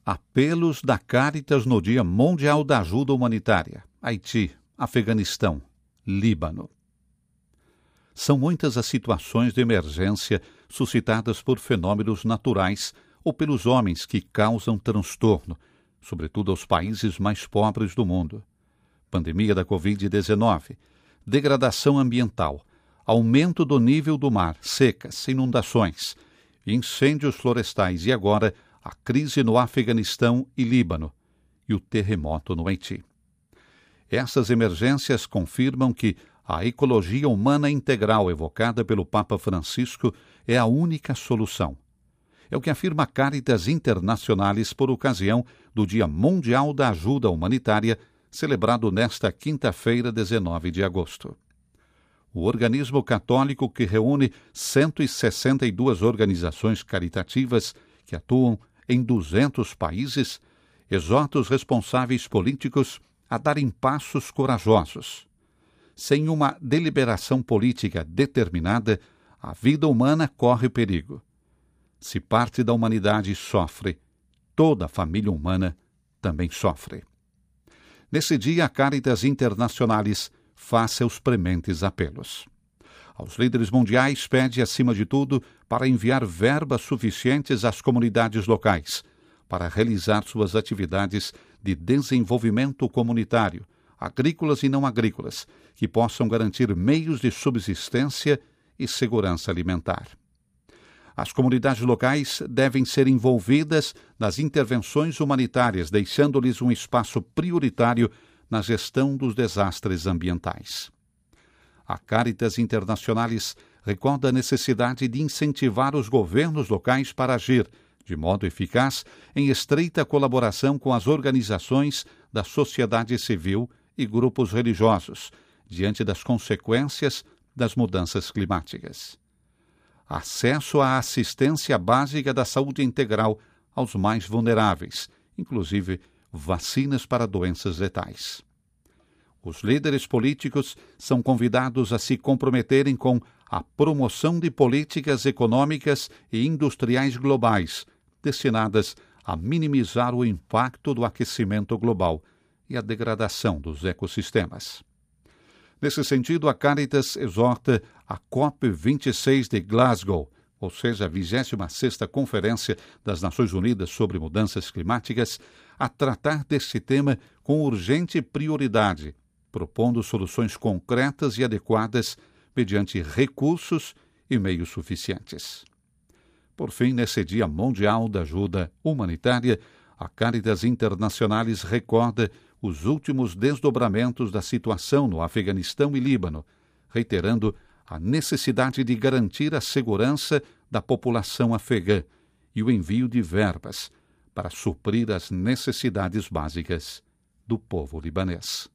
Apelos da Caritas no Dia Mundial da Ajuda Humanitária. Haiti, Afeganistão, Líbano. São muitas as situações de emergência suscitadas por fenômenos naturais ou pelos homens que causam transtorno, sobretudo aos países mais pobres do mundo. Pandemia da Covid-19, degradação ambiental, aumento do nível do mar, secas, inundações, incêndios florestais e agora a crise no Afeganistão e Líbano e o terremoto no Haiti. Essas emergências confirmam que a ecologia humana integral evocada pelo Papa Francisco é a única solução. É o que afirma a Caritas Internationalis por ocasião do Dia Mundial da Ajuda Humanitária, celebrado nesta quinta-feira, 19 de agosto. O organismo católico que reúne 162 organizações caritativas que atuam em 200 países, exorta os responsáveis políticos a darem passos corajosos. Sem uma deliberação política determinada, a vida humana corre perigo. Se parte da humanidade sofre, toda a família humana também sofre. Nesse dia, a Caritas Internationalis faz seus prementes apelos. Aos líderes mundiais pede, acima de tudo, para enviar verbas suficientes às comunidades locais, para realizar suas atividades de desenvolvimento comunitário, agrícolas e não agrícolas, que possam garantir meios de subsistência e segurança alimentar. As comunidades locais devem ser envolvidas nas intervenções humanitárias, deixando-lhes um espaço prioritário na gestão dos desastres ambientais. A Caritas Internationalis recorda a necessidade de incentivar os governos locais para agir, de modo eficaz, em estreita colaboração com as organizações da sociedade civil e grupos religiosos, diante das consequências das mudanças climáticas. Acesso à assistência básica da saúde integral aos mais vulneráveis, inclusive vacinas para doenças letais. Os líderes políticos são convidados a se comprometerem com a promoção de políticas econômicas e industriais globais, destinadas a minimizar o impacto do aquecimento global e a degradação dos ecossistemas. Nesse sentido, a Caritas exorta a COP26 de Glasgow, ou seja, a 26ª Conferência das Nações Unidas sobre Mudanças Climáticas, a tratar desse tema com urgente prioridade, propondo soluções concretas e adequadas mediante recursos e meios suficientes. Por fim, nesse Dia Mundial da Ajuda Humanitária, a Caritas Internationalis recorda os últimos desdobramentos da situação no Afeganistão e Líbano, reiterando a necessidade de garantir a segurança da população afegã e o envio de verbas para suprir as necessidades básicas do povo libanês.